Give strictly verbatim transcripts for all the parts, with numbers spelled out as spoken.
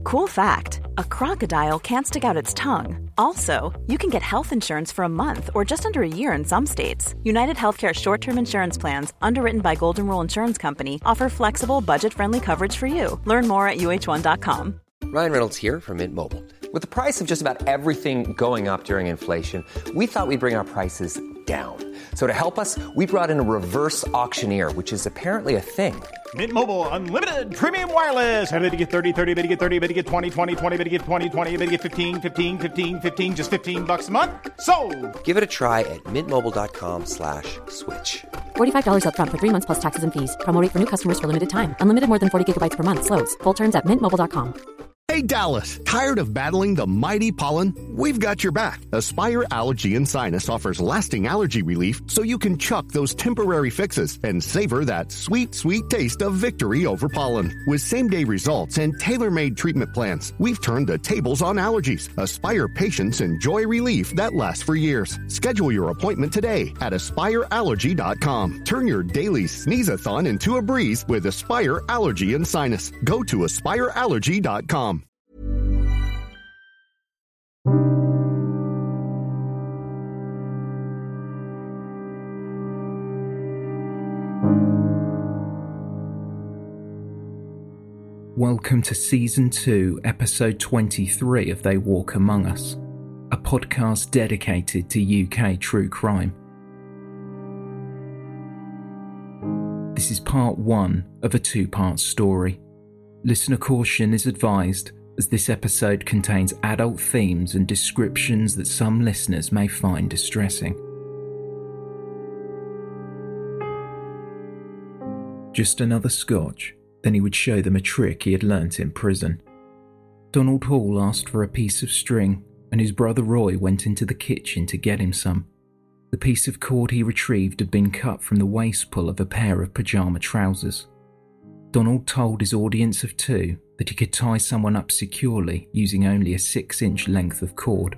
Cool fact, a crocodile can't stick out its tongue. Also, you can get health insurance for a month or just under a year in some states. United Healthcare short-term insurance plans, underwritten by Golden Rule Insurance Company, offer flexible, budget-friendly coverage for you. Learn more at U H one dot com. Ryan Reynolds here from Mint Mobile. With the price of just about everything going up during inflation, we thought we'd bring our prices down. So to help us, we brought in a reverse auctioneer, which is apparently a thing. Mint Mobile Unlimited Premium Wireless. How to get thirty, thirty, how to get thirty, how to get twenty, twenty, twenty, how to get twenty, twenty, how to get fifteen, fifteen, fifteen, fifteen, just fifteen bucks a month? Sold! Give it a try at mintmobile.com slash switch. forty-five dollars up front for three months plus taxes and fees. Promo rate for new customers for limited time. Unlimited more than forty gigabytes per month. Slows full terms at mint mobile dot com. Hey Dallas, tired of battling the mighty pollen? We've got your back. Aspire Allergy and Sinus offers lasting allergy relief so you can chuck those temporary fixes and savor that sweet, sweet taste of victory over pollen. With same-day results and tailor-made treatment plans, we've turned the tables on allergies. Aspire patients enjoy relief that lasts for years. Schedule your appointment today at aspire allergy dot com. Turn your daily sneeze-a-thon into a breeze with Aspire Allergy and Sinus. Go to aspire allergy dot com. Welcome to Season two, Episode twenty-three of They Walk Among Us, a podcast dedicated to U K true crime. This is part one of a two-part story. Listener caution is advised, as this episode contains adult themes and descriptions that some listeners may find distressing. Just another scotch, then he would show them a trick he had learnt in prison. Donald Hall asked for a piece of string, and his brother Roy went into the kitchen to get him some. The piece of cord he retrieved had been cut from the waist pull of a pair of pyjama trousers. Donald told his audience of two that he could tie someone up securely using only a six-inch length of cord.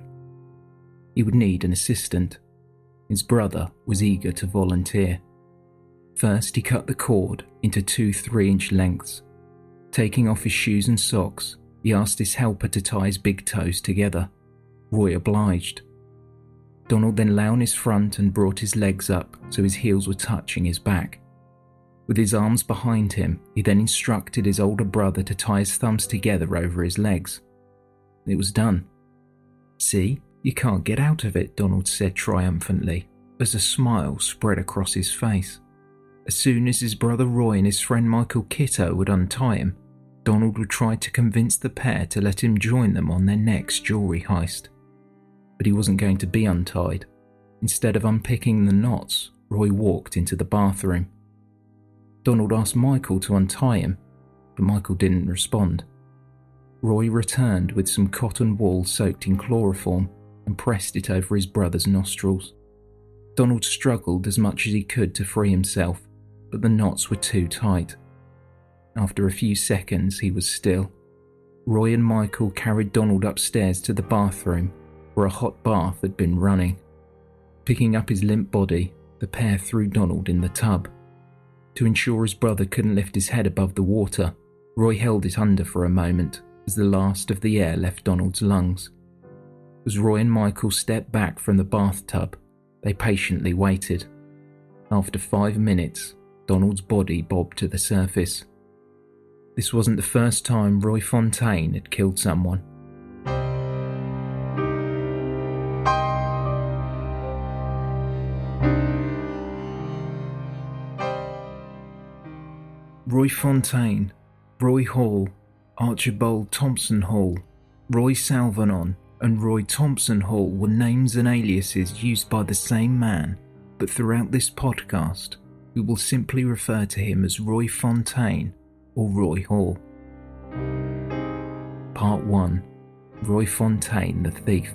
He would need an assistant. His brother was eager to volunteer. First, he cut the cord into two three-inch lengths. Taking off his shoes and socks, he asked his helper to tie his big toes together. Roy obliged. Donald then lay on his front and brought his legs up so his heels were touching his back. With his arms behind him, he then instructed his older brother to tie his thumbs together over his legs. It was done. "See, you can't get out of it," Donald said triumphantly, as a smile spread across his face. As soon as his brother Roy and his friend Michael Kitto would untie him, Donald would try to convince the pair to let him join them on their next jewellery heist. But he wasn't going to be untied. Instead of unpicking the knots, Roy walked into the bathroom. Donald asked Michael to untie him, but Michael didn't respond. Roy returned with some cotton wool soaked in chloroform and pressed it over his brother's nostrils. Donald struggled as much as he could to free himself, but the knots were too tight. After a few seconds, he was still. Roy and Michael carried Donald upstairs to the bathroom, where a hot bath had been running. Picking up his limp body, the pair threw Donald in the tub. To ensure his brother couldn't lift his head above the water, Roy held it under for a moment as the last of the air left Donald's lungs. As Roy and Michael stepped back from the bathtub, they patiently waited. After five minutes, Donald's body bobbed to the surface. This wasn't the first time Roy Fontaine had killed someone. Roy Fontaine, Roy Hall, Archibald Thompson Hall, Roy Salvanon, and Roy Thompson Hall were names and aliases used by the same man, but throughout this podcast, we will simply refer to him as Roy Fontaine or Roy Hall. Part one. Roy Fontaine the Thief.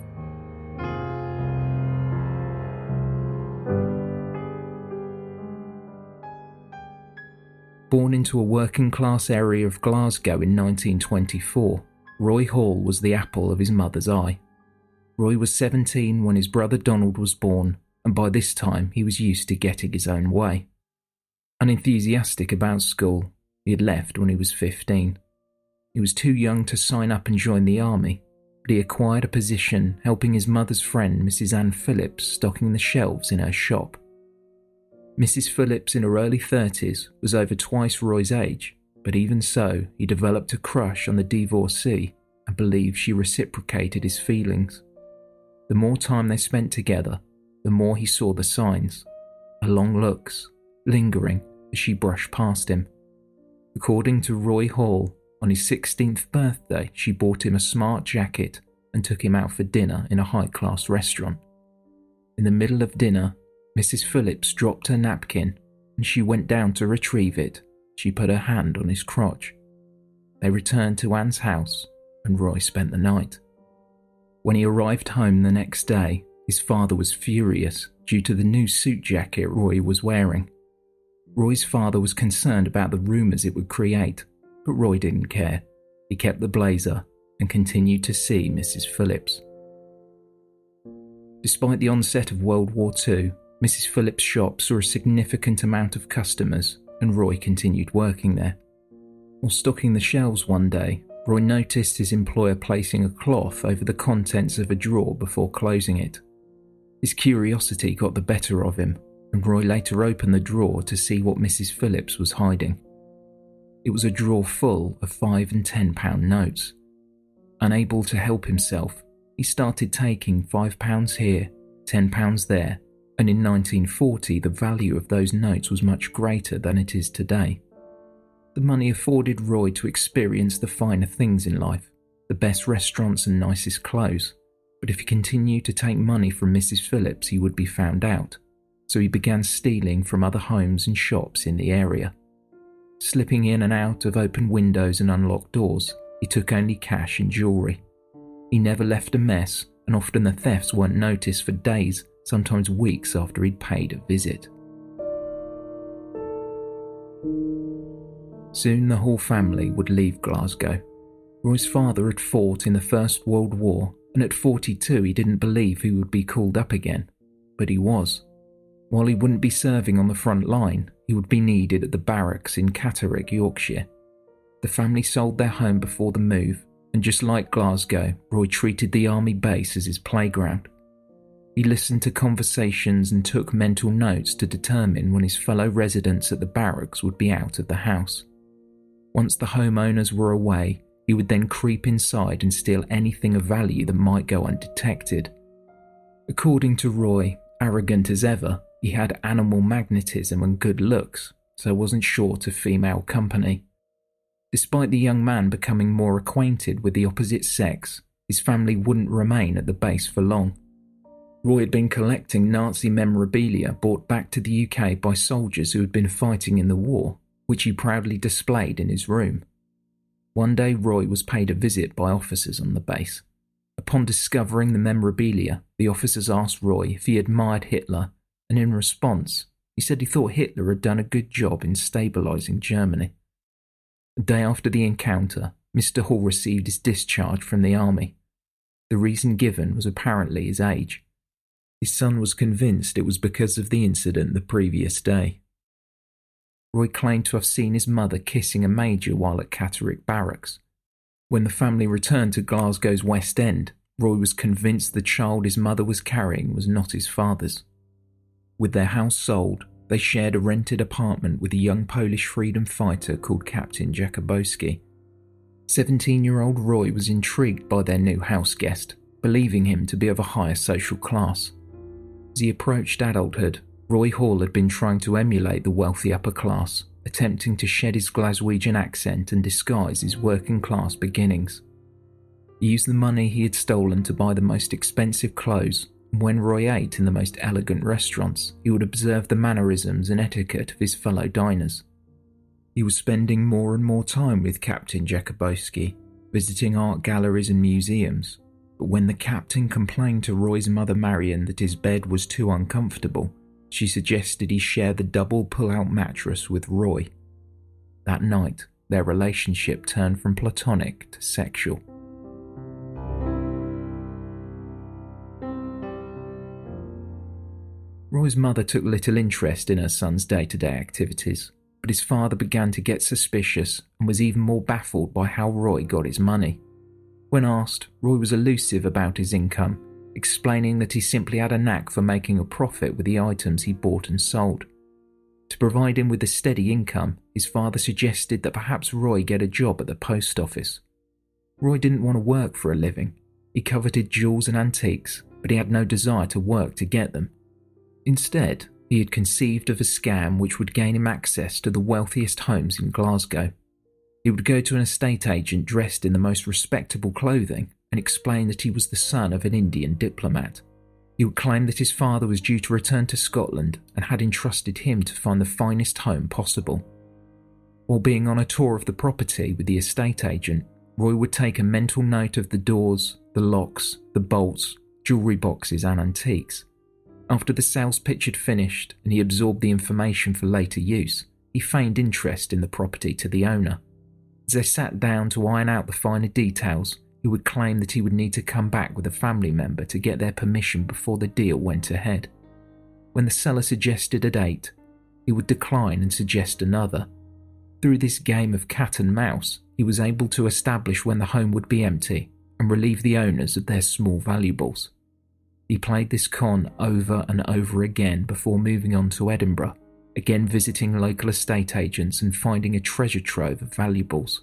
Born into a working-class area of Glasgow in nineteen twenty-four, Roy Hall was the apple of his mother's eye. Roy was seventeen when his brother Donald was born, and by this time he was used to getting his own way. Unenthusiastic about school, he had left when he was fifteen. He was too young to sign up and join the army, but he acquired a position helping his mother's friend, Missus Ann Phillips, stocking the shelves in her shop. Missus Phillips, in her early thirties, was over twice Roy's age, but even so, he developed a crush on the divorcee and believed she reciprocated his feelings. The more time they spent together, the more he saw the signs, her long looks, lingering as she brushed past him. According to Roy Hall, on his sixteenth birthday, she bought him a smart jacket and took him out for dinner in a high-class restaurant. In the middle of dinner, Missus Phillips dropped her napkin and she went down to retrieve it. She put her hand on his crotch. They returned to Anne's house and Roy spent the night. When he arrived home the next day, his father was furious due to the new suit jacket Roy was wearing. Roy's father was concerned about the rumours it would create, but Roy didn't care. He kept the blazer and continued to see Missus Phillips. Despite the onset of World War Two, Missus Phillips' shop saw a significant amount of customers and Roy continued working there. While stocking the shelves one day, Roy noticed his employer placing a cloth over the contents of a drawer before closing it. His curiosity got the better of him, and Roy later opened the drawer to see what Missus Phillips was hiding. It was a drawer full of five and ten pound notes. Unable to help himself, he started taking five pounds here, ten pounds there, and in nineteen forty the value of those notes was much greater than it is today. The money afforded Roy to experience the finer things in life, the best restaurants and nicest clothes, but if he continued to take money from Missus Phillips he would be found out, so he began stealing from other homes and shops in the area. Slipping in and out of open windows and unlocked doors, he took only cash and jewellery. He never left a mess, and often the thefts weren't noticed for days, sometimes weeks after he'd paid a visit. Soon the Hall family would leave Glasgow. Roy's father had fought in the First World War, and at forty-two he didn't believe he would be called up again, but he was. While he wouldn't be serving on the front line, he would be needed at the barracks in Catterick, Yorkshire. The family sold their home before the move, and just like Glasgow, Roy treated the army base as his playground. He listened to conversations and took mental notes to determine when his fellow residents at the barracks would be out of the house. Once the homeowners were away, he would then creep inside and steal anything of value that might go undetected. According to Roy, arrogant as ever, he had animal magnetism and good looks, so wasn't short of female company. Despite the young man becoming more acquainted with the opposite sex, his family wouldn't remain at the base for long. Roy had been collecting Nazi memorabilia brought back to the U K by soldiers who had been fighting in the war, which he proudly displayed in his room. One day Roy was paid a visit by officers on the base. Upon discovering the memorabilia, the officers asked Roy if he admired Hitler, and in response, he said he thought Hitler had done a good job in stabilising Germany. The day after the encounter, Mister Hall received his discharge from the army. The reason given was apparently his age. His son was convinced it was because of the incident the previous day. Roy claimed to have seen his mother kissing a major while at Catterick Barracks. When the family returned to Glasgow's West End, Roy was convinced the child his mother was carrying was not his father's. With their house sold, they shared a rented apartment with a young Polish freedom fighter called Captain Jakubowski. Seventeen-year-old Roy was intrigued by their new house guest, believing him to be of a higher social class. As he approached adulthood, Roy Hall had been trying to emulate the wealthy upper class, attempting to shed his Glaswegian accent and disguise his working-class beginnings. He used the money he had stolen to buy the most expensive clothes, and when Roy ate in the most elegant restaurants, he would observe the mannerisms and etiquette of his fellow diners. He was spending more and more time with Captain Jakubowski, visiting art galleries and museums, but when the captain complained to Roy's mother Marion that his bed was too uncomfortable, she suggested he share the double pull-out mattress with Roy. That night, their relationship turned from platonic to sexual. Roy's mother took little interest in her son's day-to-day activities, but his father began to get suspicious and was even more baffled by how Roy got his money. When asked, Roy was elusive about his income, explaining that he simply had a knack for making a profit with the items he bought and sold. To provide him with a steady income, his father suggested that perhaps Roy get a job at the post office. Roy didn't want to work for a living. He coveted jewels and antiques, but he had no desire to work to get them. Instead, he had conceived of a scam which would gain him access to the wealthiest homes in Glasgow. He would go to an estate agent dressed in the most respectable clothing and explain that he was the son of an Indian diplomat. He would claim that his father was due to return to Scotland and had entrusted him to find the finest home possible. While being on a tour of the property with the estate agent, Roy would take a mental note of the doors, the locks, the bolts, jewellery boxes and antiques. After the sales pitch had finished and he absorbed the information for later use, he feigned interest in the property to the owner. As they sat down to iron out the finer details, he would claim that he would need to come back with a family member to get their permission before the deal went ahead. When the seller suggested a date, he would decline and suggest another. Through this game of cat and mouse, he was able to establish when the home would be empty and relieve the owners of their small valuables. He played this con over and over again before moving on to Edinburgh, again visiting local estate agents and finding a treasure trove of valuables.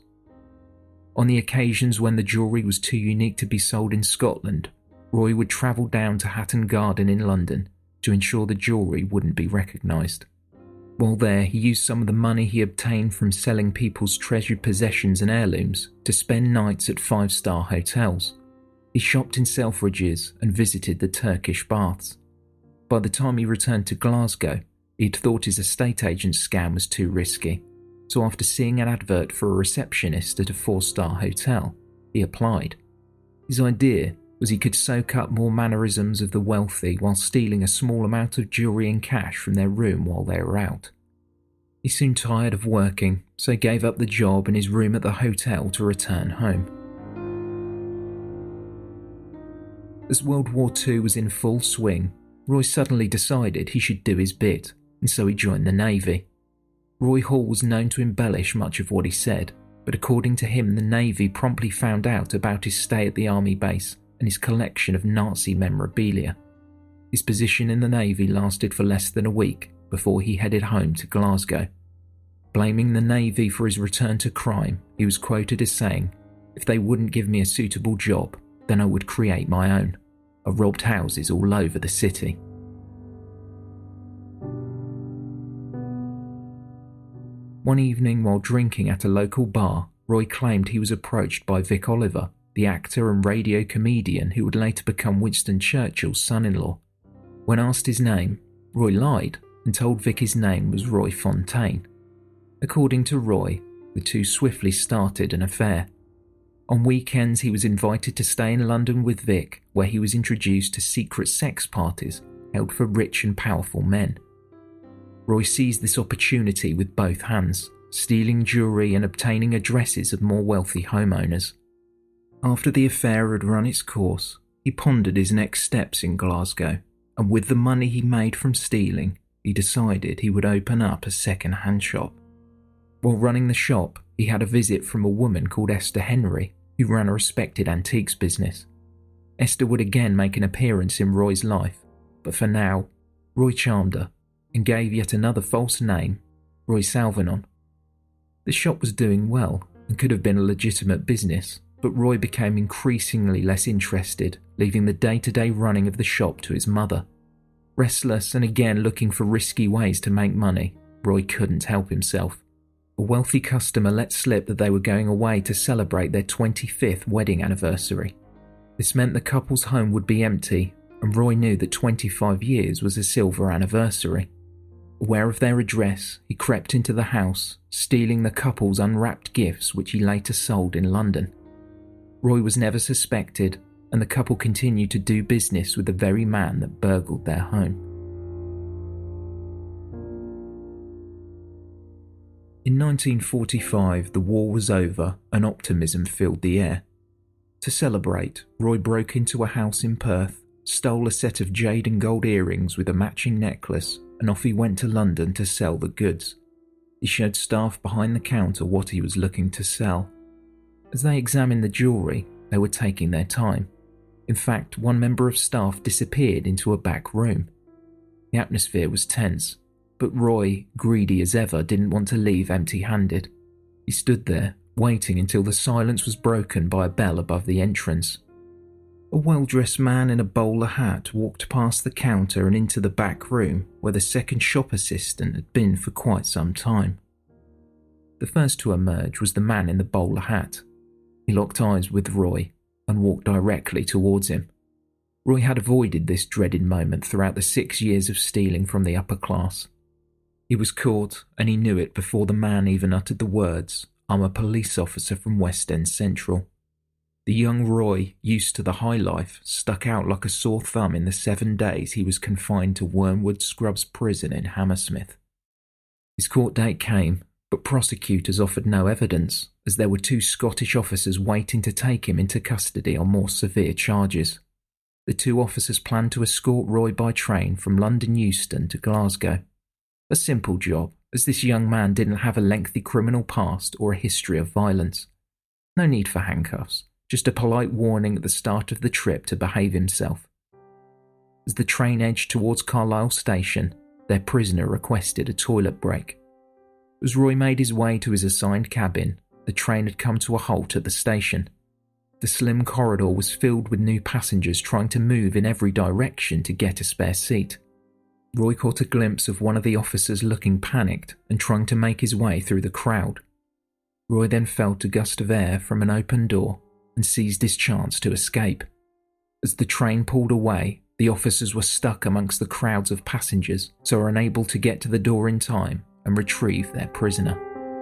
On the occasions when the jewellery was too unique to be sold in Scotland, Roy would travel down to Hatton Garden in London to ensure the jewellery wouldn't be recognised. While there, he used some of the money he obtained from selling people's treasured possessions and heirlooms to spend nights at five-star hotels. He shopped in Selfridges and visited the Turkish baths. By the time he returned to Glasgow, he'd thought his estate agent's scam was too risky. So after seeing an advert for a receptionist at a four-star hotel, he applied. His idea was he could soak up more mannerisms of the wealthy while stealing a small amount of jewellery and cash from their room while they were out. He soon tired of working, so gave up the job and his room at the hotel to return home. As World War Two was in full swing, Roy suddenly decided he should do his bit, and so he joined the Navy. Roy Hall was known to embellish much of what he said, but according to him, the Navy promptly found out about his stay at the army base and his collection of Nazi memorabilia. His position in the Navy lasted for less than a week before he headed home to Glasgow. Blaming the Navy for his return to crime, he was quoted as saying, "If they wouldn't give me a suitable job, then I would create my own. I robbed houses all over the city." One evening while drinking at a local bar, Roy claimed he was approached by Vic Oliver, the actor and radio comedian who would later become Winston Churchill's son-in-law. When asked his name, Roy lied and told Vic his name was Roy Fontaine. According to Roy, the two swiftly started an affair. On weekends he was invited to stay in London with Vic, where he was introduced to secret sex parties held for rich and powerful men. Roy seized this opportunity with both hands, stealing jewellery and obtaining addresses of more wealthy homeowners. After the affair had run its course, he pondered his next steps in Glasgow, and with the money he made from stealing, he decided he would open up a second-hand shop. While running the shop, he had a visit from a woman called Esther Henry, who ran a respected antiques business. Esther would again make an appearance in Roy's life, but for now, Roy charmed her and gave yet another false name, Roy Salvanon. The shop was doing well and could have been a legitimate business, but Roy became increasingly less interested, leaving the day-to-day running of the shop to his mother. Restless and again looking for risky ways to make money, Roy couldn't help himself. A wealthy customer let slip that they were going away to celebrate their twenty-fifth wedding anniversary. This meant the couple's home would be empty, and Roy knew that twenty-five years was a silver anniversary. Aware of their address, he crept into the house, stealing the couple's unwrapped gifts which he later sold in London. Roy was never suspected, and the couple continued to do business with the very man that burgled their home. In nineteen forty-five, the war was over and optimism filled the air. To celebrate, Roy broke into a house in Perth, stole a set of jade and gold earrings with a matching necklace, and off he went to London to sell the goods. He showed staff behind the counter what he was looking to sell. As they examined the jewellery, they were taking their time. In fact, one member of staff disappeared into a back room. The atmosphere was tense, but Roy, greedy as ever, didn't want to leave empty-handed. He stood there, waiting until the silence was broken by a bell above the entrance. A well-dressed man in a bowler hat walked past the counter and into the back room where the second shop assistant had been for quite some time. The first to emerge was the man in the bowler hat. He locked eyes with Roy and walked directly towards him. Roy had avoided this dreaded moment throughout the six years of stealing from the upper class. He was caught, and he knew it before the man even uttered the words, "I'm a police officer from West End Central." The young Roy, used to the high life, stuck out like a sore thumb in the seven days he was confined to Wormwood Scrubs prison in Hammersmith. His court date came, but prosecutors offered no evidence, as there were two Scottish officers waiting to take him into custody on more severe charges. The two officers planned to escort Roy by train from London Euston to Glasgow. A simple job, as this young man didn't have a lengthy criminal past or a history of violence. No need for handcuffs, just a polite warning at the start of the trip to behave himself. As the train edged towards Carlisle station, their prisoner requested a toilet break. As Roy made his way to his assigned cabin, the train had come to a halt at the station. The slim corridor was filled with new passengers trying to move in every direction to get a spare seat. Roy caught a glimpse of one of the officers looking panicked and trying to make his way through the crowd. Roy then felt a gust of air from an open door and seized his chance to escape. As the train pulled away, the officers were stuck amongst the crowds of passengers, so were unable to get to the door in time and retrieve their prisoner.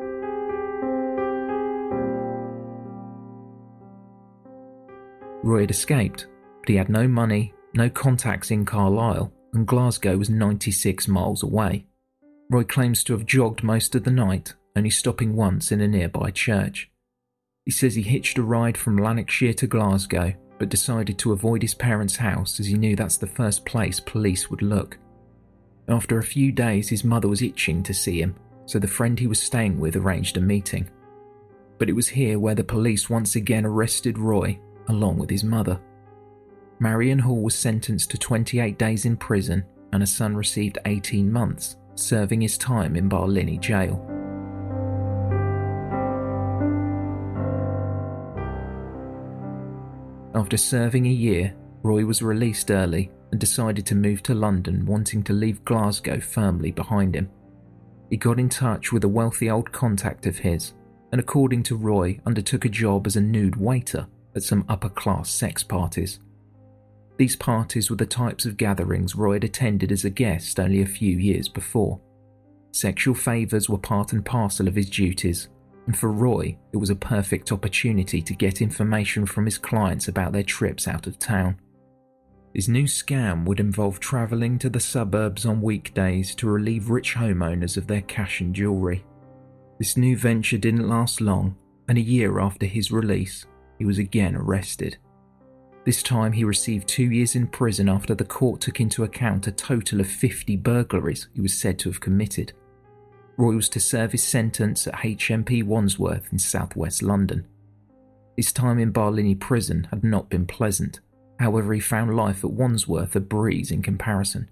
Roy had escaped, but he had no money, no contacts in Carlisle, and Glasgow was ninety-six miles away. Roy claims to have jogged most of the night, only stopping once in a nearby church. He says he hitched a ride from Lanarkshire to Glasgow, but decided to avoid his parents' house as he knew that's the first place police would look. After a few days, his mother was itching to see him, so the friend he was staying with arranged a meeting. But it was here where the police once again arrested Roy, along with his mother. Marion Hall was sentenced to twenty-eight days in prison, and her son received eighteen months, serving his time in Barlinnie jail. After serving a year, Roy was released early and decided to move to London, wanting to leave Glasgow firmly behind him. He got in touch with a wealthy old contact of his, and according to Roy, undertook a job as a nude waiter at some upper-class sex parties. These parties were the types of gatherings Roy had attended as a guest only a few years before. Sexual favours were part and parcel of his duties, and for Roy, it was a perfect opportunity to get information from his clients about their trips out of town. His new scam would involve travelling to the suburbs on weekdays to relieve rich homeowners of their cash and jewellery. This new venture didn't last long, and a year after his release, he was again arrested. This time he received two years in prison after the court took into account a total of fifty burglaries he was said to have committed. Roy was to serve his sentence at H M P Wandsworth in southwest London. His time in Barlinnie prison had not been pleasant, however he found life at Wandsworth a breeze in comparison.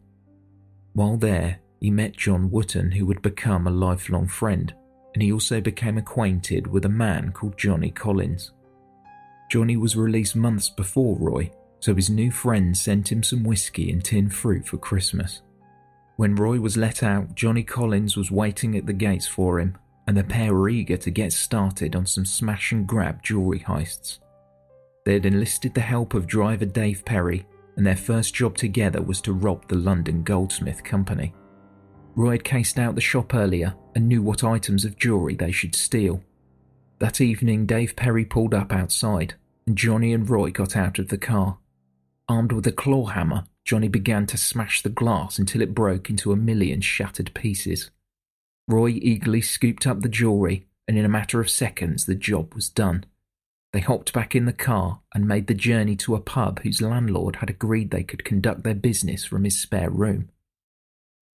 While there, he met John Wootton, who would become a lifelong friend, and he also became acquainted with a man called Johnny Collins. Johnny was released months before Roy, so his new friend sent him some whiskey and tinned fruit for Christmas. When Roy was let out, Johnny Collins was waiting at the gates for him, and the pair were eager to get started on some smash and grab jewellery heists. They had enlisted the help of driver Dave Perry, and their first job together was to rob the London Goldsmith Company. Roy had cased out the shop earlier and knew what items of jewellery they should steal. That evening, Dave Perry pulled up outside, and Johnny and Roy got out of the car. Armed with a claw hammer, Johnny began to smash the glass until it broke into a million shattered pieces. Roy eagerly scooped up the jewellery, and in a matter of seconds the job was done. They hopped back in the car and made the journey to a pub whose landlord had agreed they could conduct their business from his spare room.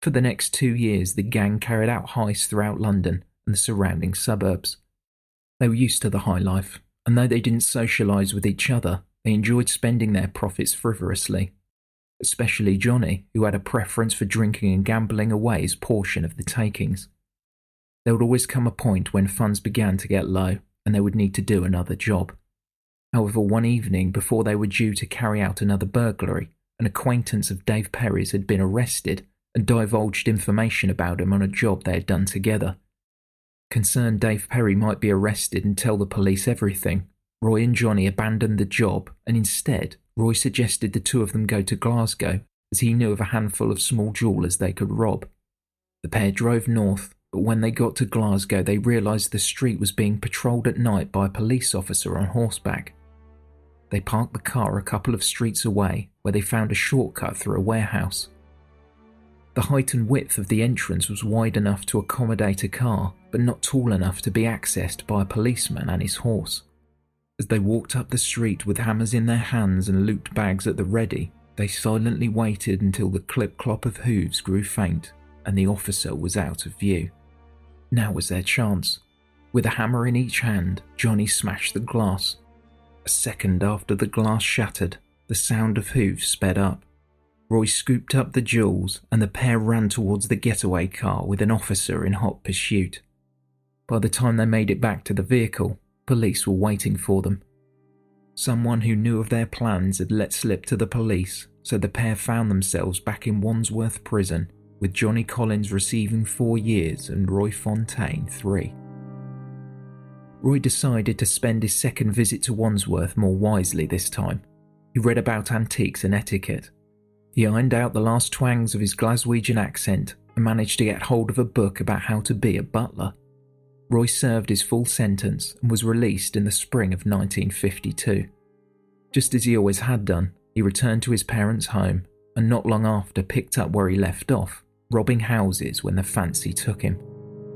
For the next two years, the gang carried out heists throughout London and the surrounding suburbs. They were used to the high life, and though they didn't socialise with each other, they enjoyed spending their profits frivolously. Especially Johnny, who had a preference for drinking and gambling away his portion of the takings. There would always come a point when funds began to get low, and they would need to do another job. However, one evening before they were due to carry out another burglary, an acquaintance of Dave Perry's had been arrested and divulged information about him on a job they had done together. Concerned Dave Perry might be arrested and tell the police everything, Roy and Johnny abandoned the job, and instead, Roy suggested the two of them go to Glasgow, as he knew of a handful of small jewellers they could rob. The pair drove north, but when they got to Glasgow they realised the street was being patrolled at night by a police officer on horseback. They parked the car a couple of streets away, where they found a shortcut through a warehouse. The height and width of the entrance was wide enough to accommodate a car, but not tall enough to be accessed by a policeman and his horse. As they walked up the street with hammers in their hands and loot bags at the ready, they silently waited until the clip-clop of hooves grew faint and the officer was out of view. Now was their chance. With a hammer in each hand, Johnny smashed the glass. A second after the glass shattered, the sound of hooves sped up. Roy scooped up the jewels and the pair ran towards the getaway car with an officer in hot pursuit. By the time they made it back to the vehicle, police were waiting for them. Someone who knew of their plans had let slip to the police, so the pair found themselves back in Wandsworth Prison, with Johnny Collins receiving four years and Roy Fontaine three. Roy decided to spend his second visit to Wandsworth more wisely this time. He read about antiques and etiquette. He ironed out the last twangs of his Glaswegian accent and managed to get hold of a book about how to be a butler. Roy served his full sentence and was released in the spring of nineteen fifty-two. Just as he always had done, he returned to his parents' home and not long after picked up where he left off, robbing houses when the fancy took him.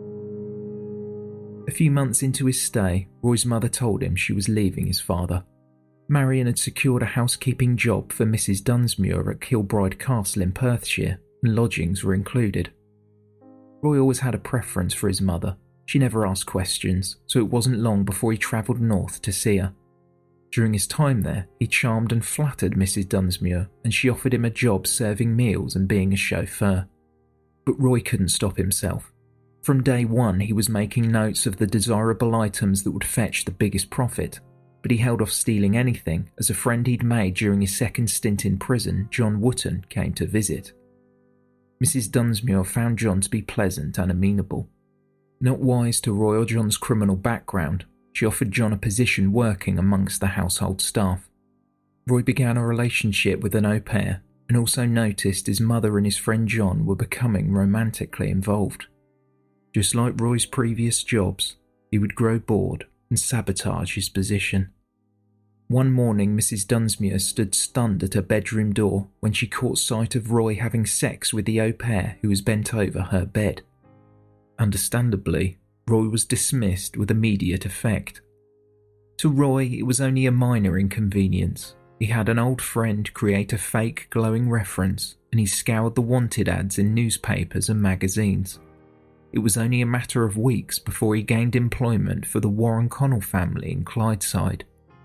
A few months into his stay, Roy's mother told him she was leaving his father. Marion had secured a housekeeping job for Missus Dunsmuir at Kilbride Castle in Perthshire, and lodgings were included. Roy always had a preference for his mother. She never asked questions, so it wasn't long before he travelled north to see her. During his time there, he charmed and flattered Missus Dunsmuir, and she offered him a job serving meals and being a chauffeur. But Roy couldn't stop himself. From day one, he was making notes of the desirable items that would fetch the biggest profit, but he held off stealing anything as a friend he'd made during his second stint in prison, John Wotton, came to visit. Missus Dunsmuir found John to be pleasant and amenable. Not wise to Roy or John's criminal background, she offered John a position working amongst the household staff. Roy began a relationship with an au pair and also noticed his mother and his friend John were becoming romantically involved. Just like Roy's previous jobs, he would grow bored and sabotage his position. One morning, Missus Dunsmuir stood stunned at her bedroom door when she caught sight of Roy having sex with the au pair who was bent over her bed. Understandably, Roy was dismissed with immediate effect. To Roy, it was only a minor inconvenience. He had an old friend create a fake glowing reference, and he scoured the wanted ads in newspapers and magazines. It was only a matter of weeks before he gained employment for the Warren Connell family in Clydeside.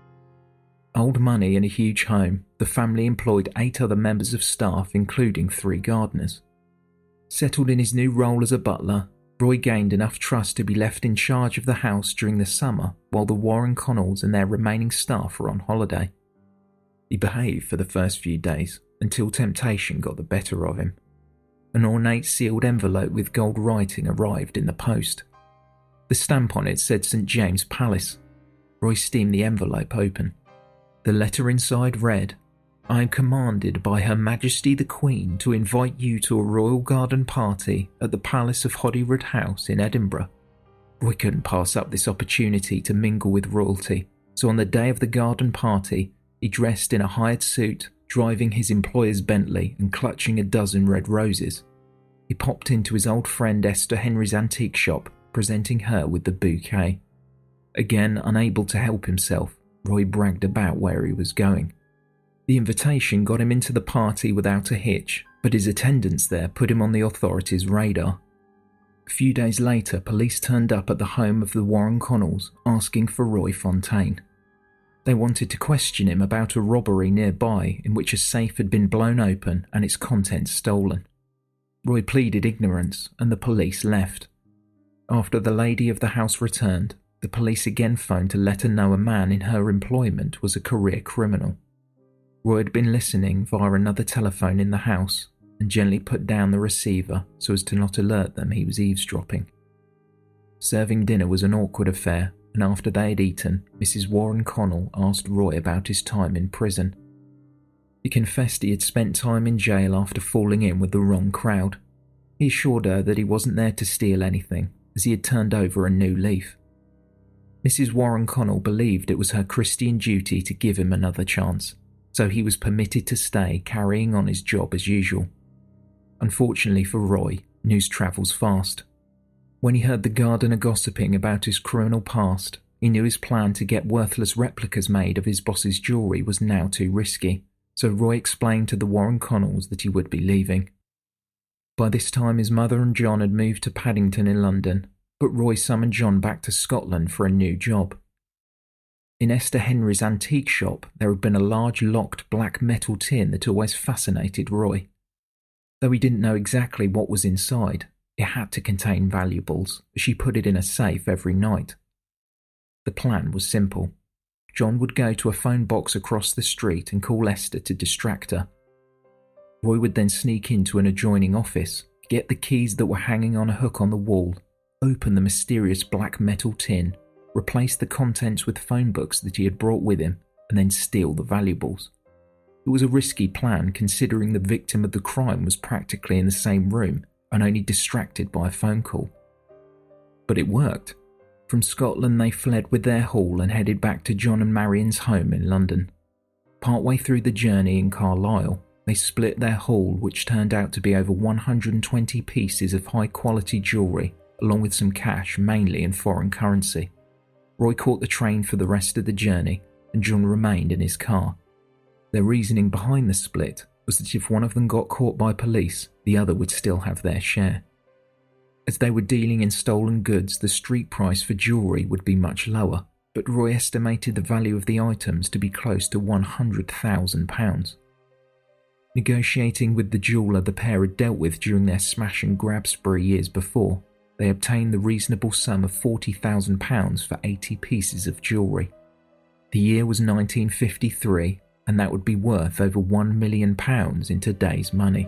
Old money and a huge home, the family employed eight other members of staff, including three gardeners. Settled in his new role as a butler, Roy gained enough trust to be left in charge of the house during the summer while the Warren Connells and their remaining staff were on holiday. He behaved for the first few days until temptation got the better of him. An ornate sealed envelope with gold writing arrived in the post. The stamp on it said Saint James Palace. Roy steamed the envelope open. The letter inside read, "I am commanded by Her Majesty the Queen to invite you to a royal garden party at the Palace of Holyrood House in Edinburgh." Roy couldn't pass up this opportunity to mingle with royalty, so on the day of the garden party, he dressed in a hired suit, driving his employer's Bentley and clutching a dozen red roses. He popped into his old friend Esther Henry's antique shop, presenting her with the bouquet. Again, unable to help himself, Roy bragged about where he was going. The invitation got him into the party without a hitch, but his attendance there put him on the authorities' radar. A few days later, police turned up at the home of the Warren Connells asking for Roy Fontaine. They wanted to question him about a robbery nearby in which a safe had been blown open and its contents stolen. Roy pleaded ignorance and the police left. After the lady of the house returned, the police again phoned to let her know a man in her employment was a career criminal. Roy had been listening via another telephone in the house and gently put down the receiver so as to not alert them he was eavesdropping. Serving dinner was an awkward affair, and after they had eaten, Missus Warren Connell asked Roy about his time in prison. He confessed he had spent time in jail after falling in with the wrong crowd. He assured her that he wasn't there to steal anything, as he had turned over a new leaf. Missus Warren Connell believed it was her Christian duty to give him another chance, so he was permitted to stay carrying on his job as usual. Unfortunately for Roy, news travels fast. When he heard the gardener gossiping about his criminal past, he knew his plan to get worthless replicas made of his boss's jewellery was now too risky, so Roy explained to the Warren Connells that he would be leaving. By this time his mother and John had moved to Paddington in London, but Roy summoned John back to Scotland for a new job. In Esther Henry's antique shop there had been a large locked black metal tin that always fascinated Roy. Though he didn't know exactly what was inside, it had to contain valuables, as she put it in a safe every night. The plan was simple. John would go to a phone box across the street and call Esther to distract her. Roy would then sneak into an adjoining office, get the keys that were hanging on a hook on the wall, open the mysterious black metal tin, replace the contents with phone books that he had brought with him, and then steal the valuables. It was a risky plan considering the victim of the crime was practically in the same room and only distracted by a phone call. But it worked. From Scotland they fled with their haul and headed back to John and Marion's home in London. Partway through the journey in Carlisle, they split their haul, which turned out to be over one hundred twenty pieces of high-quality jewellery, along with some cash, mainly in foreign currency. Roy caught the train for the rest of the journey, and John remained in his car. Their reasoning behind the split was that if one of them got caught by police, the other would still have their share. As they were dealing in stolen goods, the street price for jewellery would be much lower, but Roy estimated the value of the items to be close to one hundred thousand pounds. Negotiating with the jeweller the pair had dealt with during their smash and grab spree years before, they obtained the reasonable sum of forty thousand pounds for eighty pieces of jewellery. The year was nineteen fifty-three, and that would be worth over one million pounds in today's money.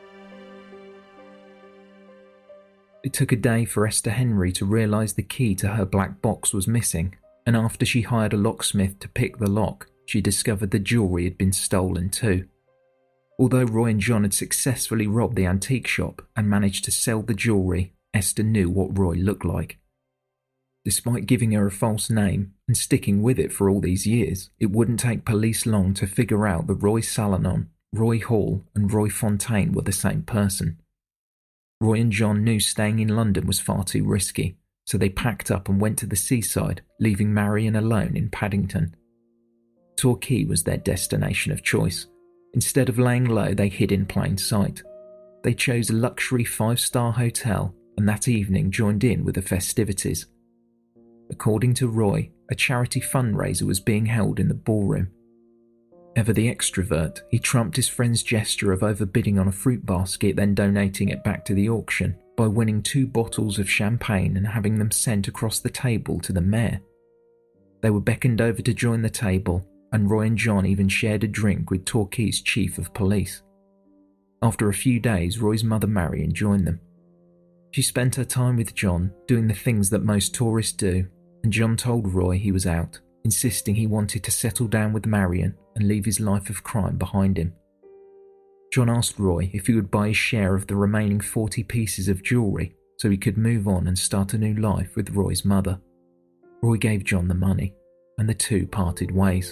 It took a day for Esther Henry to realise the key to her black box was missing, and after she hired a locksmith to pick the lock, she discovered the jewellery had been stolen too. Although Roy and John had successfully robbed the antique shop and managed to sell the jewellery, Esther knew what Roy looked like. Despite giving her a false name and sticking with it for all these years, it wouldn't take police long to figure out that Roy Salonon, Roy Hall and Roy Fontaine were the same person. Roy and John knew staying in London was far too risky, so they packed up and went to the seaside, leaving Marion alone in Paddington. Torquay was their destination of choice. Instead of laying low, they hid in plain sight. They chose a luxury five-star hotel and that evening joined in with the festivities. According to Roy, a charity fundraiser was being held in the ballroom. Ever the extrovert, he trumped his friend's gesture of overbidding on a fruit basket, then donating it back to the auction by winning two bottles of champagne and having them sent across the table to the mayor. They were beckoned over to join the table, and Roy and John even shared a drink with Torquay's chief of police. After a few days, Roy's mother Marion joined them. She spent her time with John, doing the things that most tourists do, and John told Roy he was out, insisting he wanted to settle down with Marion and leave his life of crime behind him. John asked Roy if he would buy his share of the remaining forty pieces of jewellery so he could move on and start a new life with Roy's mother. Roy gave John the money, and the two parted ways.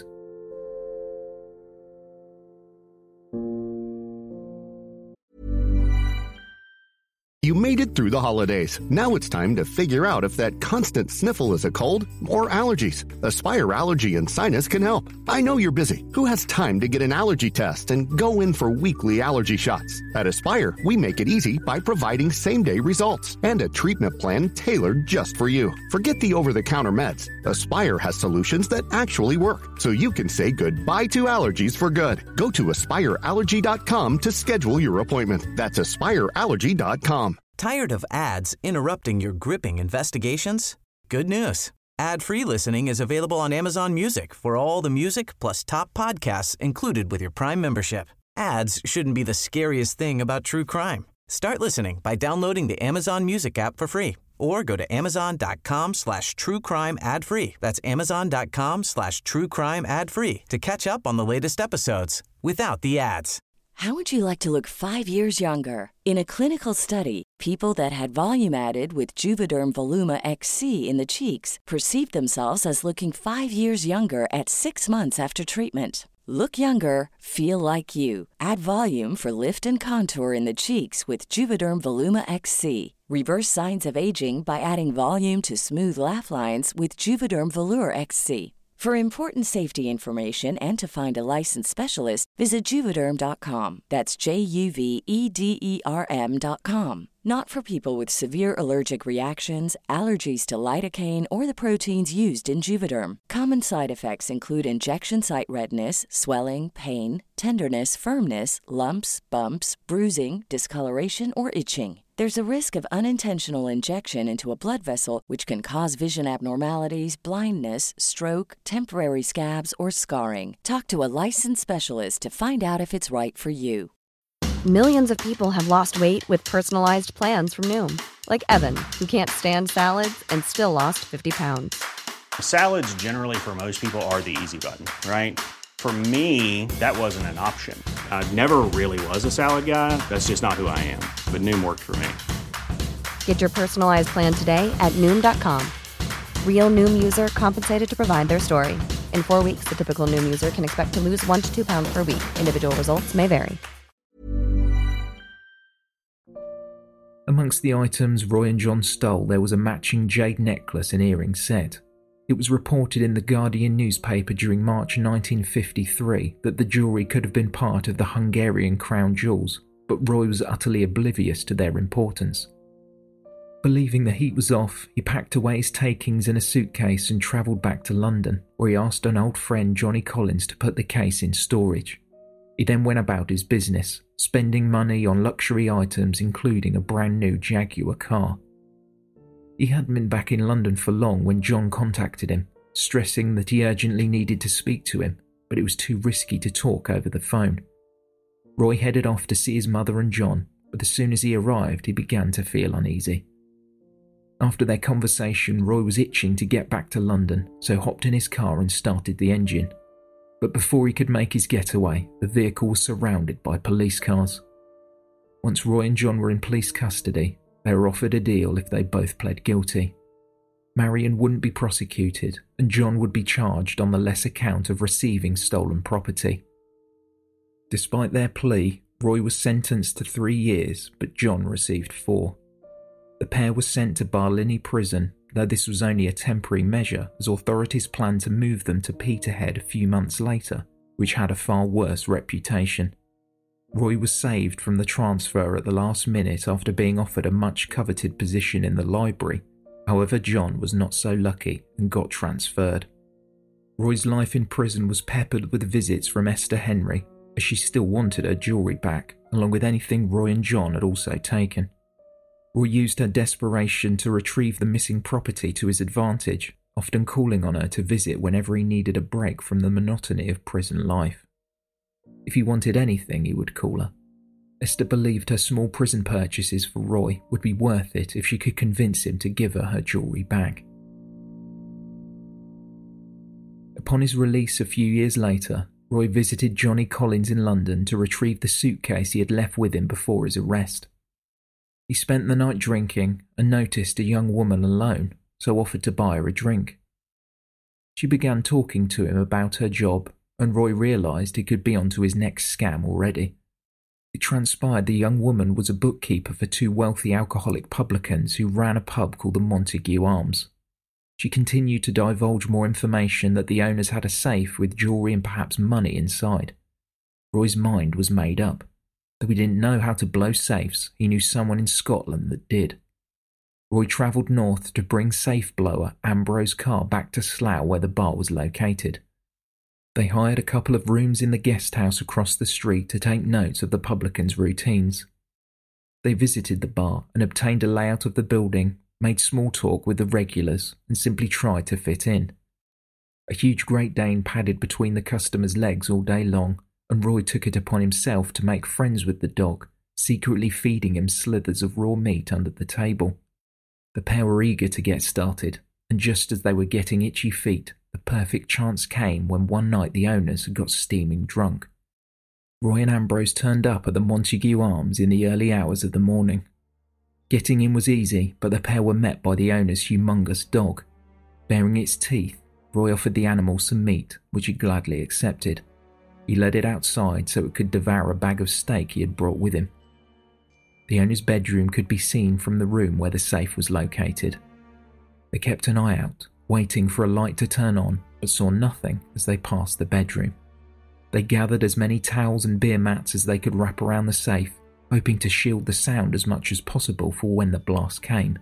You made it through the holidays. Now it's time to figure out if that constant sniffle is a cold or allergies. Aspire Allergy and Sinus can help. I know you're busy. Who has time to get an allergy test and go in for weekly allergy shots? At Aspire, we make it easy by providing same-day results and a treatment plan tailored just for you. Forget the over-the-counter meds. Aspire has solutions that actually work, so you can say goodbye to allergies for good. Go to aspire allergy dot com to schedule your appointment. That's aspire allergy dot com. Tired of ads interrupting your gripping investigations? Good news. Ad-free listening is available on Amazon Music for all the music plus top podcasts included with your Prime membership. Ads shouldn't be the scariest thing about true crime. Start listening by downloading the Amazon Music app for free or go to amazon.com slash true crime ad free. That's amazon.com slash true crime ad free to catch up on the latest episodes without the ads. How would you like to look five years younger? In a clinical study, people that had volume added with Juvederm Voluma X C in the cheeks perceived themselves as looking five years younger at six months after treatment. Look younger, feel like you. Add volume for lift and contour in the cheeks with Juvederm Voluma X C. Reverse signs of aging by adding volume to smooth laugh lines with Juvederm Volure X C. For important safety information and to find a licensed specialist, visit Juvederm dot com. That's J U V E D E R M dot com. Not for people with severe allergic reactions, allergies to lidocaine, or the proteins used in Juvederm. Common side effects include injection site redness, swelling, pain, tenderness, firmness, lumps, bumps, bruising, discoloration, or itching. There's a risk of unintentional injection into a blood vessel, which can cause vision abnormalities, blindness, stroke, temporary scabs, or scarring. Talk to a licensed specialist to find out if it's right for you. Millions of people have lost weight with personalized plans from Noom. Like Evan, who can't stand salads and still lost fifty pounds. Salads generally for most people are the easy button, right? For me, that wasn't an option. I never really was a salad guy. That's just not who I am. But Noom worked for me. Get your personalized plan today at Noom dot com. Real Noom user compensated to provide their story. In four weeks, the typical Noom user can expect to lose one to two pounds per week. Individual results may vary. Amongst the items Roy and John stole, there was a matching jade necklace and earring set. It was reported in the Guardian newspaper during March nineteen fifty-three that the jewellery could have been part of the Hungarian crown jewels, but Roy was utterly oblivious to their importance. Believing the heat was off, he packed away his takings in a suitcase and travelled back to London, where he asked an old friend, Johnny Collins, to put the case in storage. He then went about his business, spending money on luxury items including a brand new Jaguar car. He hadn't been back in London for long when John contacted him, stressing that he urgently needed to speak to him, but it was too risky to talk over the phone. Roy headed off to see his mother and John, but as soon as he arrived, he began to feel uneasy. After their conversation, Roy was itching to get back to London, so hopped in his car and started the engine. But before he could make his getaway, the vehicle was surrounded by police cars. Once Roy and John were in police custody, they were offered a deal if they both pled guilty. Marion wouldn't be prosecuted, and John would be charged on the lesser count of receiving stolen property. Despite their plea, Roy was sentenced to three years, but John received four. The pair was sent to Barlinnie prison, though this was only a temporary measure as authorities planned to move them to Peterhead a few months later, which had a far worse reputation. Roy was saved from the transfer at the last minute after being offered a much coveted position in the library. However, John was not so lucky and got transferred. Roy's life in prison was peppered with visits from Esther Henry, as she still wanted her jewellery back, along with anything Roy and John had also taken. Roy used her desperation to retrieve the missing property to his advantage, often calling on her to visit whenever he needed a break from the monotony of prison life. If he wanted anything, he would call her. Esther believed her small prison purchases for Roy would be worth it if she could convince him to give her her jewellery back. Upon his release a few years later, Roy visited Johnny Collins in London to retrieve the suitcase he had left with him before his arrest. He spent the night drinking and noticed a young woman alone, so offered to buy her a drink. She began talking to him about her job, and Roy realised he could be onto his next scam already. It transpired the young woman was a bookkeeper for two wealthy alcoholic publicans who ran a pub called the Montague Arms. She continued to divulge more information that the owners had a safe with jewellery and perhaps money inside. Roy's mind was made up. Though he didn't know how to blow safes, he knew someone in Scotland that did. Roy travelled north to bring safe blower Ambrose Carr back to Slough where the bar was located. They hired a couple of rooms in the guest house across the street to take notes of the publicans' routines. They visited the bar and obtained a layout of the building, made small talk with the regulars, and simply tried to fit in. A huge Great Dane padded between the customers' legs all day long, and Roy took it upon himself to make friends with the dog, secretly feeding him slithers of raw meat under the table. The pair were eager to get started, and just as they were getting itchy feet, the perfect chance came when one night the owners had got steaming drunk. Roy and Ambrose turned up at the Montague Arms in the early hours of the morning. Getting in was easy, but the pair were met by the owner's humongous dog. Baring its teeth, Roy offered the animal some meat, which it gladly accepted. He led it outside so it could devour a bag of steak he had brought with him. The owner's bedroom could be seen from the room where the safe was located. They kept an eye out, waiting for a light to turn on, but saw nothing as they passed the bedroom. They gathered as many towels and beer mats as they could wrap around the safe, hoping to shield the sound as much as possible for when the blast came.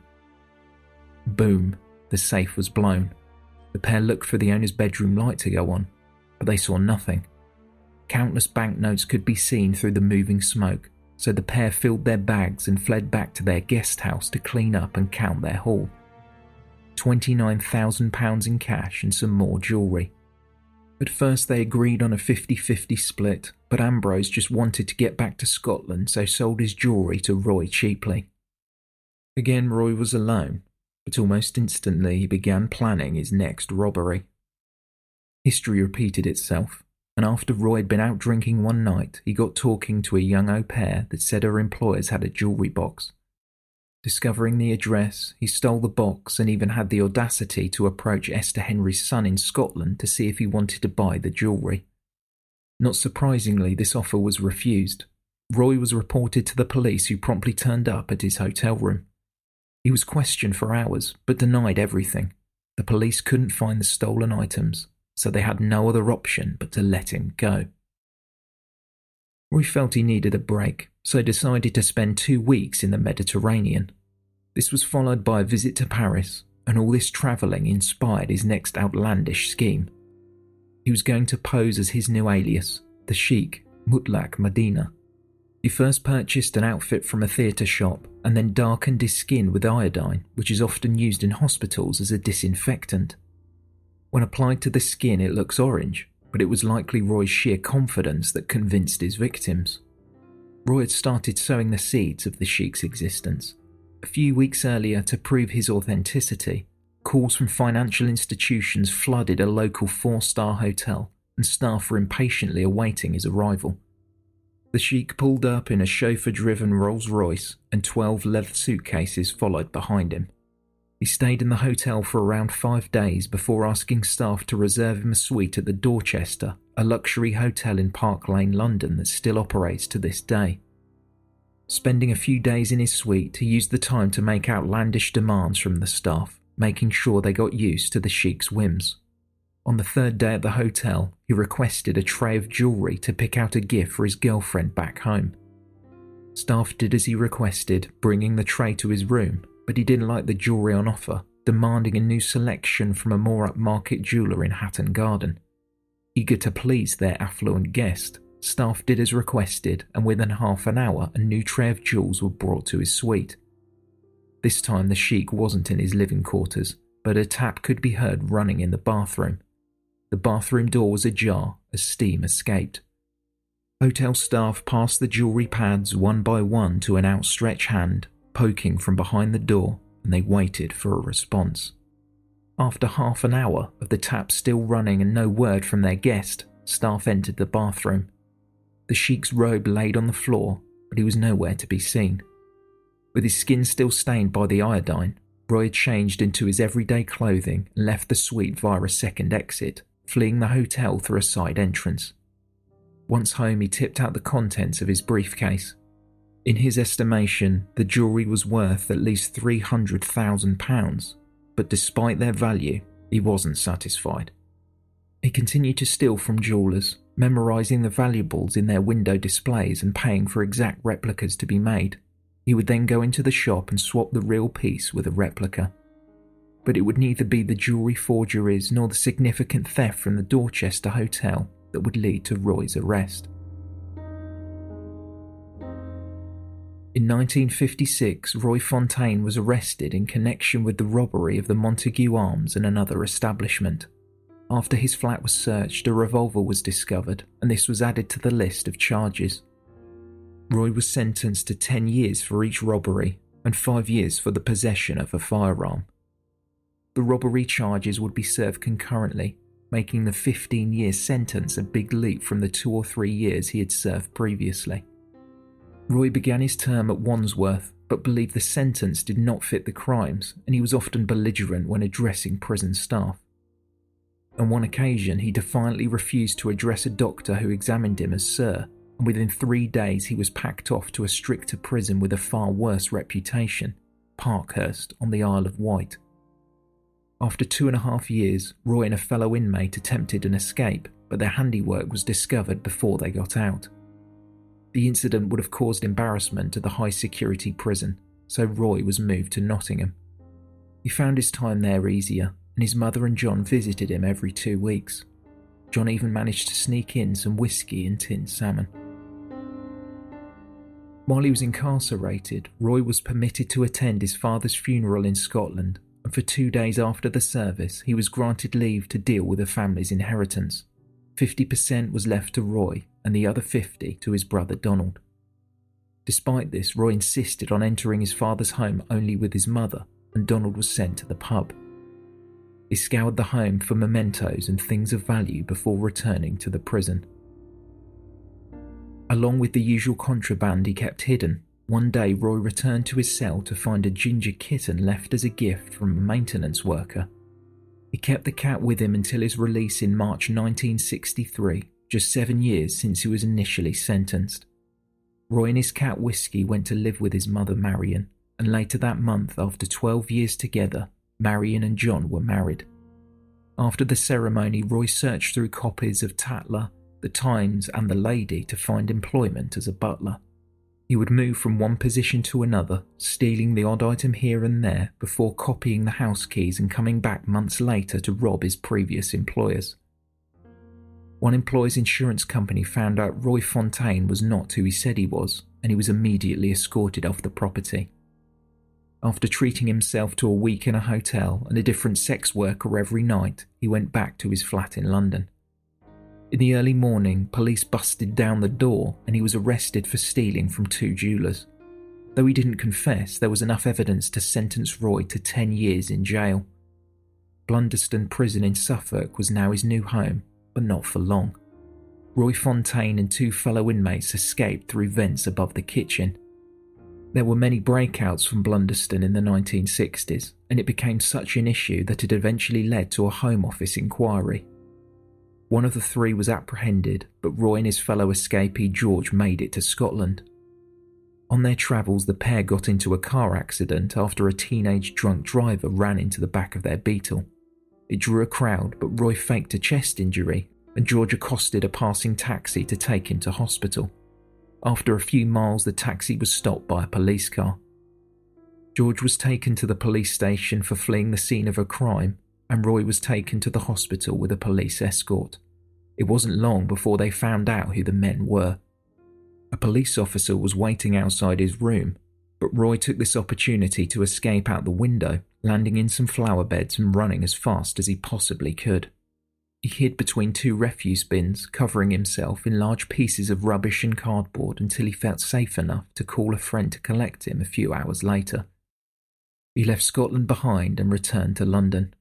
Boom, the safe was blown. The pair looked for the owner's bedroom light to go on, but they saw nothing. Countless banknotes could be seen through the moving smoke, so the pair filled their bags and fled back to their guest house to clean up and count their haul. twenty-nine thousand pounds in cash and some more jewellery. At first they agreed on a fifty-fifty split, but Ambrose just wanted to get back to Scotland, so sold his jewellery to Roy cheaply. Again Roy was alone, but almost instantly he began planning his next robbery. History repeated itself, and after Roy had been out drinking one night, he got talking to a young au pair that said her employers had a jewellery box. Discovering the address, he stole the box and even had the audacity to approach Esther Henry's son in Scotland to see if he wanted to buy the jewellery. Not surprisingly, this offer was refused. Roy was reported to the police, who promptly turned up at his hotel room. He was questioned for hours, but denied everything. The police couldn't find the stolen items, so they had no other option but to let him go. Roy felt he needed a break, so decided to spend two weeks in the Mediterranean. This was followed by a visit to Paris, and all this travelling inspired his next outlandish scheme. He was going to pose as his new alias, the Sheikh Mutlaq Medina. He first purchased an outfit from a theatre shop and then darkened his skin with iodine, which is often used in hospitals as a disinfectant. When applied to the skin it looks orange, but it was likely Roy's sheer confidence that convinced his victims. Roy had started sowing the seeds of the Sheikh's existence. A few weeks earlier, to prove his authenticity, calls from financial institutions flooded a local four-star hotel, and staff were impatiently awaiting his arrival. The Sheikh pulled up in a chauffeur-driven Rolls-Royce, and twelve leather suitcases followed behind him. He stayed in the hotel for around five days before asking staff to reserve him a suite at the Dorchester, a luxury hotel in Park Lane, London that still operates to this day. Spending a few days in his suite, he used the time to make outlandish demands from the staff, making sure they got used to the Sheikh's whims. On the third day at the hotel, he requested a tray of jewellery to pick out a gift for his girlfriend back home. Staff did as he requested, bringing the tray to his room, but he didn't like the jewellery on offer, demanding a new selection from a more upmarket jeweller in Hatton Garden. Eager to please their affluent guest, staff did as requested, and within half an hour a new tray of jewels were brought to his suite. This time the Sheikh wasn't in his living quarters, but a tap could be heard running in the bathroom. The bathroom door was ajar as steam escaped. Hotel staff passed the jewellery pads one by one to an outstretched hand, poking from behind the door, and they waited for a response. After half an hour of the tap still running and no word from their guest, staff entered the bathroom. The Sheikh's robe laid on the floor, but he was nowhere to be seen. With his skin still stained by the iodine, Roy had changed into his everyday clothing and left the suite via a second exit, fleeing the hotel through a side entrance. Once home, he tipped out the contents of his briefcase. In his estimation, the jewellery was worth at least three hundred thousand pounds, but despite their value, he wasn't satisfied. He continued to steal from jewellers, memorising the valuables in their window displays and paying for exact replicas to be made. He would then go into the shop and swap the real piece with a replica. But it would neither be the jewellery forgeries nor the significant theft from the Dorchester Hotel that would lead to Roy's arrest. In nineteen fifty-six, Roy Fontaine was arrested in connection with the robbery of the Montague Arms and another establishment. After his flat was searched, a revolver was discovered, and this was added to the list of charges. Roy was sentenced to ten years for each robbery and five years for the possession of a firearm. The robbery charges would be served concurrently, making the fifteen-year sentence a big leap from the two or three years he had served previously. Roy began his term at Wandsworth, but believed the sentence did not fit the crimes, and he was often belligerent when addressing prison staff. On one occasion, he defiantly refused to address a doctor who examined him as Sir, and within three days he was packed off to a stricter prison with a far worse reputation, Parkhurst on the Isle of Wight. After two and a half years, Roy and a fellow inmate attempted an escape, but their handiwork was discovered before they got out. The incident would have caused embarrassment to the high-security prison, so Roy was moved to Nottingham. He found his time there easier, and his mother and John visited him every two weeks. John even managed to sneak in some whiskey and tinned salmon. While he was incarcerated, Roy was permitted to attend his father's funeral in Scotland, and for two days after the service, he was granted leave to deal with the family's inheritance. fifty percent was left to Roy, and the other fifty to his brother Donald. Despite this, Roy insisted on entering his father's home only with his mother, and Donald was sent to the pub. He scoured the home for mementos and things of value before returning to the prison. Along with the usual contraband he kept hidden, one day Roy returned to his cell to find a ginger kitten left as a gift from a maintenance worker. He kept the cat with him until his release in March nineteen sixty-three, just seven years since he was initially sentenced. Roy and his cat Whiskey went to live with his mother Marion, and later that month, after twelve years together, Marion and John were married. After the ceremony, Roy searched through copies of Tatler, The Times and The Lady to find employment as a butler. He would move from one position to another, stealing the odd item here and there before copying the house keys and coming back months later to rob his previous employers. One employer's insurance company found out Roy Fontaine was not who he said he was, and he was immediately escorted off the property. After treating himself to a week in a hotel and a different sex worker every night, he went back to his flat in London. In the early morning, police busted down the door and he was arrested for stealing from two jewellers. Though he didn't confess, there was enough evidence to sentence Roy to ten years in jail. Blunderston Prison in Suffolk was now his new home, but not for long. Roy Fontaine and two fellow inmates escaped through vents above the kitchen. There were many breakouts from Blunderston in the nineteen sixties, and it became such an issue that it eventually led to a Home Office inquiry. One of the three was apprehended, but Roy and his fellow escapee George made it to Scotland. On their travels, the pair got into a car accident after a teenage drunk driver ran into the back of their Beetle. It drew a crowd, but Roy faked a chest injury, and George accosted a passing taxi to take him to hospital. After a few miles, the taxi was stopped by a police car. George was taken to the police station for fleeing the scene of a crime, and Roy was taken to the hospital with a police escort. It wasn't long before they found out who the men were. A police officer was waiting outside his room, but Roy took this opportunity to escape out the window, landing in some flower beds and running as fast as he possibly could. He hid between two refuse bins, covering himself in large pieces of rubbish and cardboard until he felt safe enough to call a friend to collect him a few hours later. He left Scotland behind and returned to London.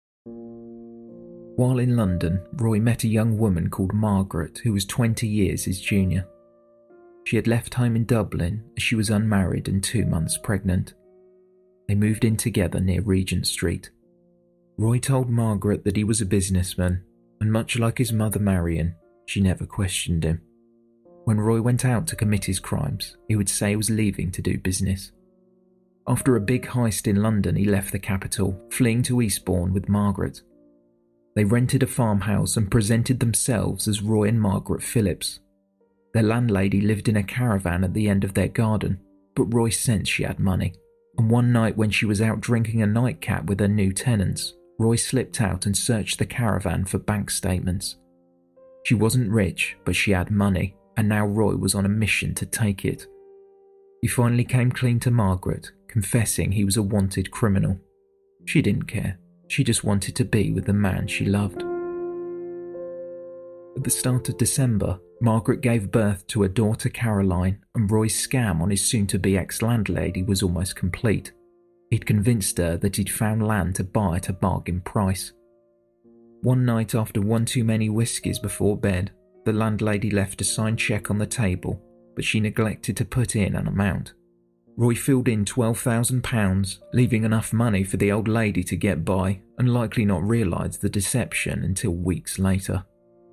While in London, Roy met a young woman called Margaret who was twenty years his junior. She had left home in Dublin as she was unmarried and two months pregnant. They moved in together near Regent Street. Roy told Margaret that he was a businessman, and much like his mother Marion, she never questioned him. When Roy went out to commit his crimes, he would say he was leaving to do business. After a big heist in London, he left the capital, fleeing to Eastbourne with Margaret. They rented a farmhouse and presented themselves as Roy and Margaret Phillips. Their landlady lived in a caravan at the end of their garden, but Roy sensed she had money, and one night when she was out drinking a nightcap with her new tenants, Roy slipped out and searched the caravan for bank statements. She wasn't rich, but she had money, and now Roy was on a mission to take it. He finally came clean to Margaret, confessing he was a wanted criminal. She didn't care. She just wanted to be with the man she loved. At the start of December, Margaret gave birth to a daughter Caroline, and Roy's scam on his soon-to-be ex-landlady was almost complete. He'd convinced her that he'd found land to buy at a bargain price. One night after one too many whiskies before bed, the landlady left a signed cheque on the table, but she neglected to put in an amount. Roy filled in twelve thousand pounds, leaving enough money for the old lady to get by, and likely not realise the deception until weeks later.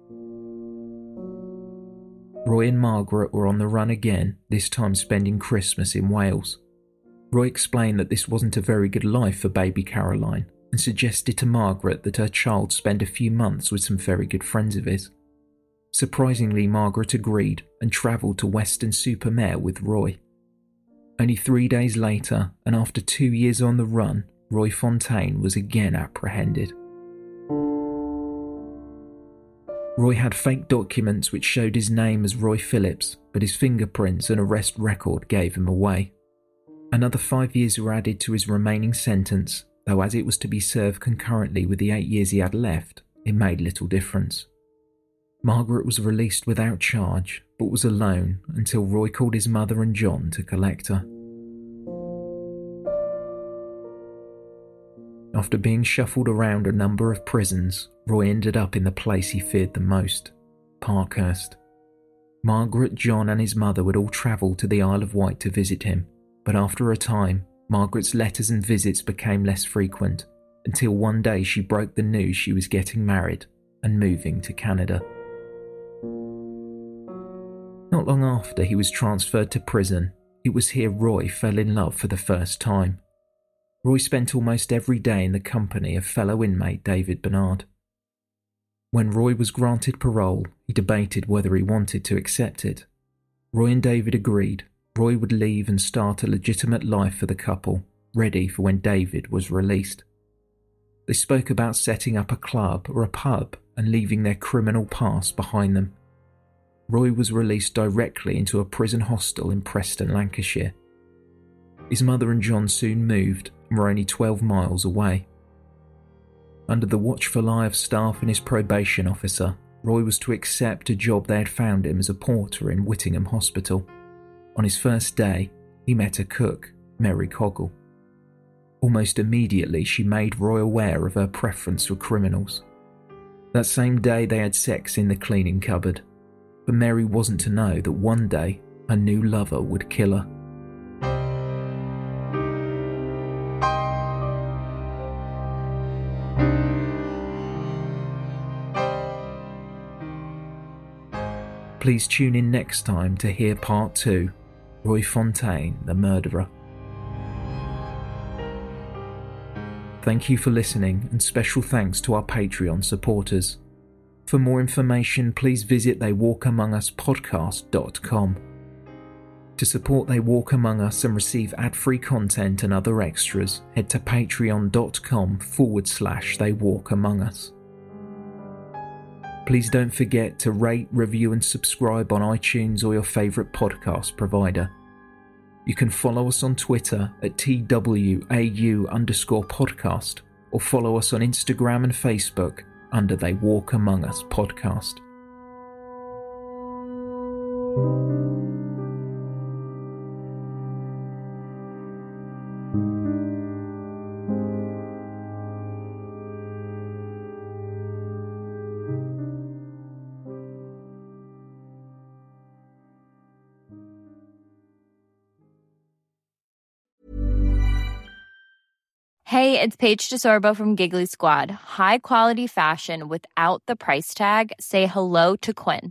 Roy and Margaret were on the run again, this time spending Christmas in Wales. Roy explained that this wasn't a very good life for baby Caroline, and suggested to Margaret that her child spend a few months with some very good friends of his. Surprisingly, Margaret agreed and travelled to Weston-super-Mare with Roy. Only three days later, and after two years on the run, Roy Fontaine was again apprehended. Roy had fake documents which showed his name as Roy Phillips, but his fingerprints and arrest record gave him away. Another five years were added to his remaining sentence, though as it was to be served concurrently with the eight years he had left, it made little difference. Margaret was released without charge, but was alone until Roy called his mother and John to collect her. After being shuffled around a number of prisons, Roy ended up in the place he feared the most, Parkhurst. Margaret, John and his mother would all travel to the Isle of Wight to visit him, but after a time, Margaret's letters and visits became less frequent, until one day she broke the news she was getting married and moving to Canada. Not long after he was transferred to prison, it was here Roy fell in love for the first time. Roy spent almost every day in the company of fellow inmate David Bernard. When Roy was granted parole, he debated whether he wanted to accept it. Roy and David agreed. Roy would leave and start a legitimate life for the couple, ready for when David was released. They spoke about setting up a club or a pub and leaving their criminal past behind them. Roy was released directly into a prison hostel in Preston, Lancashire. His mother and John soon moved and were only twelve miles away. Under the watchful eye of staff and his probation officer, Roy was to accept a job they had found him as a porter in Whittingham Hospital. On his first day, he met a cook, Mary Coggle. Almost immediately, she made Roy aware of her preference for criminals. That same day, they had sex in the cleaning cupboard. But Mary wasn't to know that one day, her new lover would kill her. Please tune in next time to hear part two, Roy Fontaine, the Murderer. Thank you for listening, and special thanks to our Patreon supporters. For more information, please visit they walk among us podcast dot com. To support They Walk Among Us and receive ad-free content and other extras, head to patreon.com forward slash They Walk Among Us. Please don't forget to rate, review and subscribe on iTunes or your favourite podcast provider. You can follow us on Twitter at T W A U underscore podcast or follow us on Instagram and Facebook under They Walk Among Us podcast. Hey, it's Paige DeSorbo from Giggly Squad. High quality fashion without the price tag. Say hello to Quince.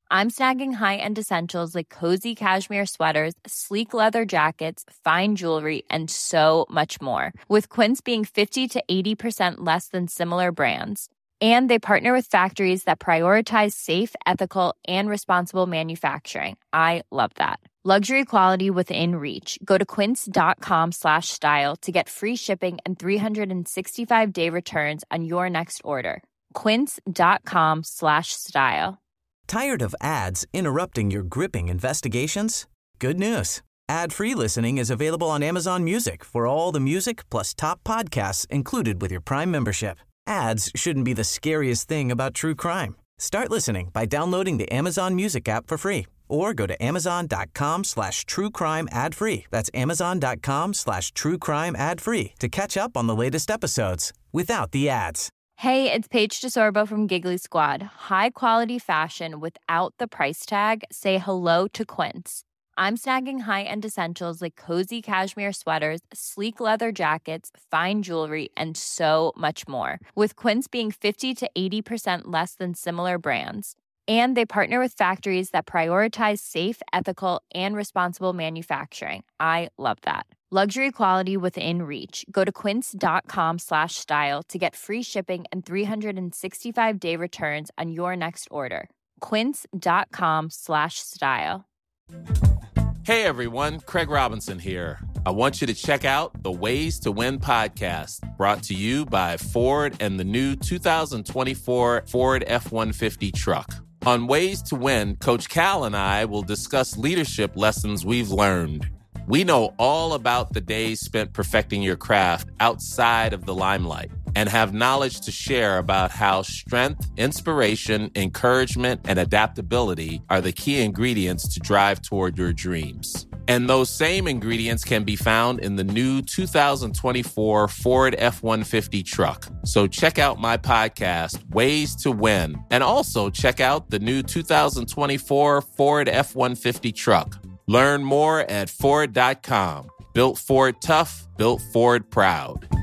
I'm snagging high-end essentials like cozy cashmere sweaters, sleek leather jackets, fine jewelry, and so much more. With Quince being fifty to eighty percent less than similar brands. And they partner with factories that prioritize safe, ethical, and responsible manufacturing. I love that. Luxury quality within reach. Go to quince.com slash style to get free shipping and three sixty-five day returns on your next order. Quince.com slash style. Tired of ads interrupting your gripping investigations? Good news. Ad-free listening is available on Amazon Music for all the music plus top podcasts included with your Prime membership. Ads shouldn't be the scariest thing about true crime. Start listening by downloading the Amazon Music app for free or go to amazon.com slash true crime ad free. That's amazon.com slash true crime ad free to catch up on the latest episodes without the ads. Hey, it's Paige DeSorbo from Giggly Squad. High quality fashion without the price tag. Say hello to Quince. I'm snagging high-end essentials like cozy cashmere sweaters, sleek leather jackets, fine jewelry, and so much more. With Quince being fifty to eighty percent less than similar brands. And they partner with factories that prioritize safe, ethical, and responsible manufacturing. I love that. Luxury quality within reach. Go to quince.com slash style to get free shipping and three sixty-five day returns on your next order. Quince.com slash style. Hey everyone, Craig Robinson here. I want you to check out the Ways to Win podcast, brought to you by Ford and the new two thousand twenty-four Ford F one fifty truck. On Ways to Win, Coach Cal and I will discuss leadership lessons we've learned. We know all about the days spent perfecting your craft outside of the limelight and have knowledge to share about how strength, inspiration, encouragement, and adaptability are the key ingredients to drive toward your dreams. And those same ingredients can be found in the new two thousand twenty-four Ford F one fifty truck. So check out my podcast, Ways to Win, and also check out the new two thousand twenty-four Ford F one fifty truck. Learn more at Ford dot com. Built Ford tough, built Ford proud.